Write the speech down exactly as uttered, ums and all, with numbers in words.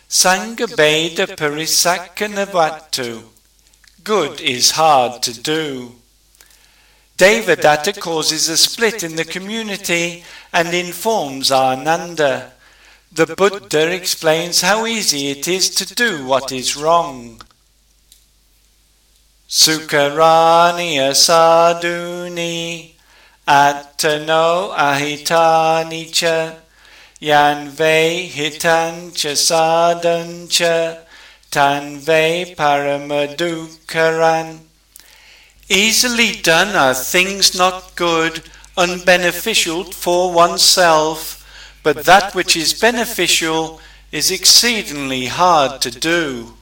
Sangabeda Parisakkanavatu. Good is hard to do. Devadatta causes a split in the community and informs Ananda. The Buddha explains how easy it is to do what is wrong. Sukaraniya sadhuni attano ahitani cha yanve hitancha sadhancha tanve paramadukaran. Easily done are things not good, unbeneficial for oneself, but that which is beneficial is exceedingly hard to do.